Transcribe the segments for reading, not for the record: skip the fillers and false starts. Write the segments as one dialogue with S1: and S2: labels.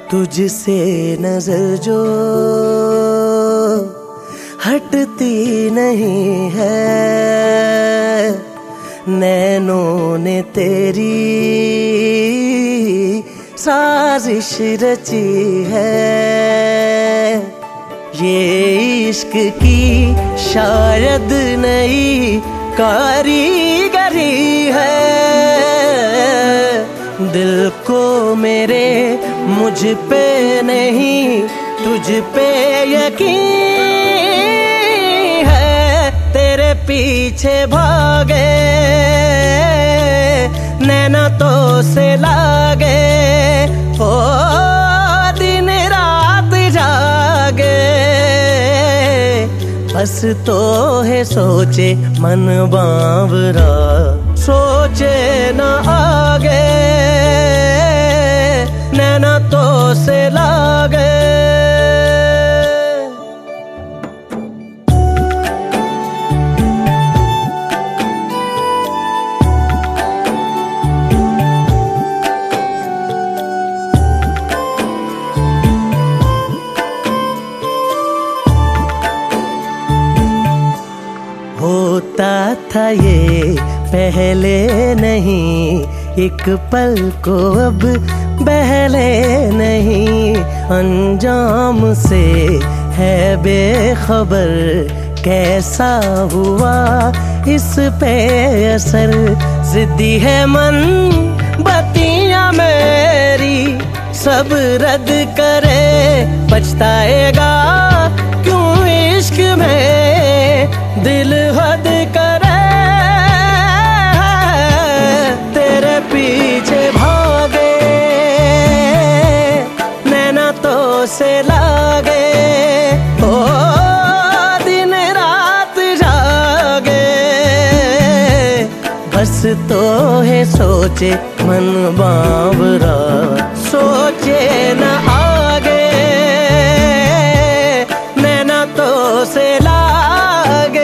S1: तुझसे नजर जो हटती नहीं है, नैनों ने तेरी साजिश रची है। ये इश्क की शायद नई कारीगरी है, दिल को मेरे मुझ पे नहीं तुझ पे यकीन है। तेरे पीछे भागे नैना तो से लागे, ओ दिन रात जागे, बस तो है सोचे मन बावरा, सोचे न आगे नैना तो से लागे। होता था ये पहले नहीं, एक पल को अब बहले नहीं, अंजाम से है बेखबर, कैसा हुआ इस पे असर। जिद्दी है मन बत्तियां मेरी, सब रद्द करे पछताएगा क्यों इश्क में दिल हद करे। तेरे पीछे भागे नैना तो से लागे, ओ दिन रात जागे, बस तो है सोचे मन बावरा, सोचे न आगे नैना तो से लागे।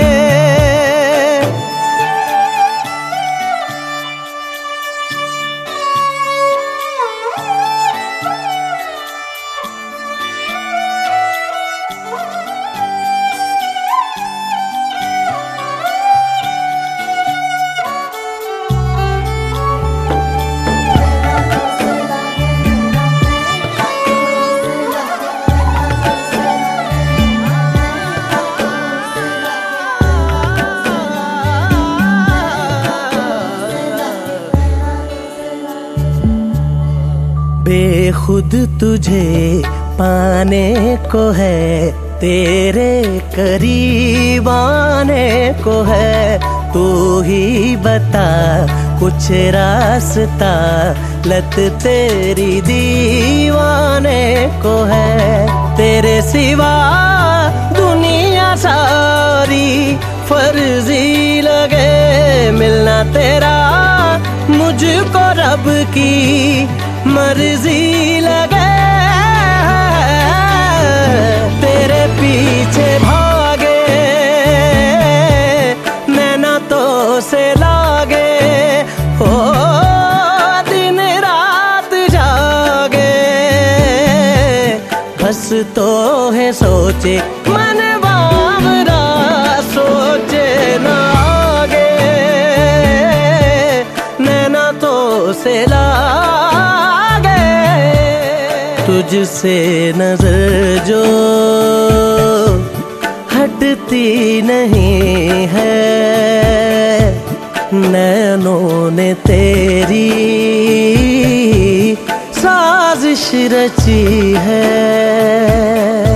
S1: बेखुद तुझे पाने को है, तेरे करीब आने को है, तू ही बता कुछ रास्ता, लत तेरी दीवाने को है। तेरे सिवा दुनिया सारी फर्जी लगे, मिलना तेरा मुझको रब की मर्जी लगे। तेरे पीछे भागे नैना तो से लागे, ओ दिन रात जागे, बस तो है सोचे मन बावरा, सोचे न आगे नैना तो से लागे। तुझसे नजर जो हटती नहीं है, नैनों ने तेरी साजिश रची है।